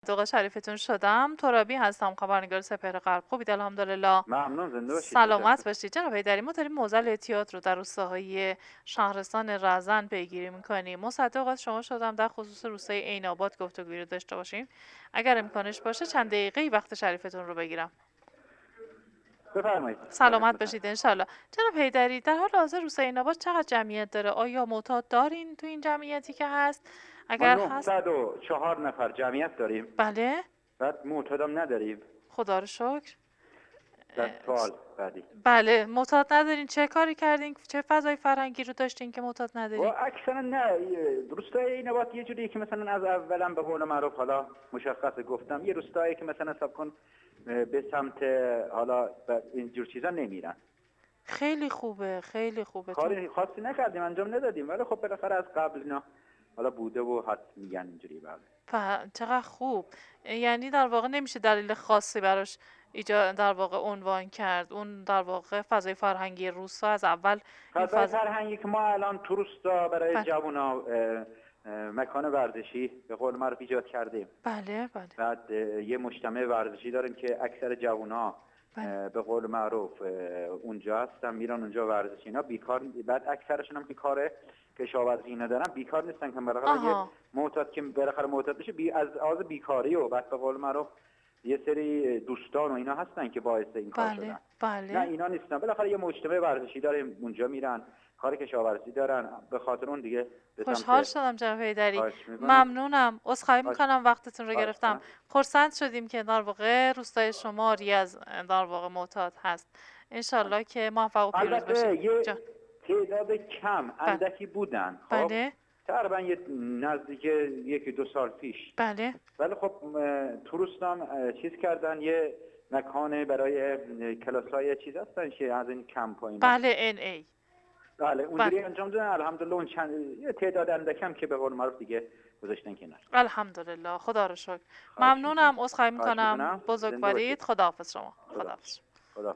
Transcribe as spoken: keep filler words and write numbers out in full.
دوقه شریفتون شدم. ترابی هستم، خبرنگار سپهر غرب. خوبید؟ الحمدلله. ممنون، زنده باشید. سلامت باشید جناب حیدری. ما داریم موزل اعتیاد رو در روستاهای شهرستان رزن پیگیری میکنیم. مصدق از شما شدم در خصوص روستای عین آباد گفتگویی رو داشته باشیم. اگر امکانش باشه چند دقیقه وقت شریفتون رو بگیرم. بفرمایید. سلامت باشید انشالله. جناب حیدری، در حال حاضر روستای عین آباد چقدر جمعیت داره؟ آیا معتاد دارین تو این جمعیتی که هست؟ ما اگر هست نهصد و چهار نفر جمعیت داریم. بله. بعد معتادم نداریم. خدا رو شکر. در سوال بعدی. بله، معتاد ندارین. چه کاری کردین؟ چه فضای فرهنگی رو داشتین که معتاد و ندارین؟ اکثرا نه، روستای عین آباد یه جوریه که مثلا از اولا به قول معروف حالا مشخص گفتم، یه روستایی که مثلا حساب کن به سمت حالا اینجور چیزا نمیرن. خیلی خوبه، خیلی خوبه. تو کاری خاصی نکردیم، انجام ندادیم، ولی خب بالاخره از قبل اینا حالا بوده و حد میگن اینجوری. بله. ف- چقدر خوب. یعنی در واقع نمیشه دلیل خاصی براش ایجا در واقع عنوان کرد. اون در واقع فضای فرهنگی روستا از اول این فضای فضا. فرهنگی که ما الان تو روستا برای بله جوونا اه، اه، مکان ورزشی به قول معروف ایجاد کردیم. بله بله بعد اه، یه مجتمع ورزشی داریم که اکثر جوونا بله. به قول معروف اه، اونجا هستن، میرن اونجا ورزشی. اینا بیکار، بعد اکثرشون هم که کار کشاورزی اینا دارن بیکار نیستن، که بالاخره یه آها معتاد که بالاخره معتاد بشه بی از آز بیکاری و بعد به قول معروف یه سری دوستان و اینا هستن که باعث این کار بله شدن. نه بله. اینا نیستن، بالاخره یه مجتمع ورزشی داریم اونجا میرن، کار کشاورزی دارن، به خاطر اون دیگه به خوشحال سمت. شدم جناب حیدری. خواهش میکنم. ممنونم. عذرخواهی خواهش میکنم وقتتون رو خواهش گرفتم. میکنم. خرسند شدیم که در واقع روستای شما ری از در واقع معتاد هست. انشالله که موفق و پیروز باشید. البته یه جان. تعداد کم بله اندکی بودن، خب بله تقریبا یه نزدیک یکی دو سال پیش، بله ولی خب تو روستام چیز کردن، یه مکان برای کلاسای چیز هستن که از این کمپ و اینا. بله ان ای. بله بله اونجوری انجام دادن. الحمدلله اون چند یه تعداد اندکم که به قول معروف دیگه گذاشتن کنار. الحمدلله. خدا رو شکر. خواهش میکنم. ممنونم. عذرخواهی خواهش میکنم. میکنم. زنده باشید. بزرگوارید. خداحافظ شما. خدا. خداحافظ.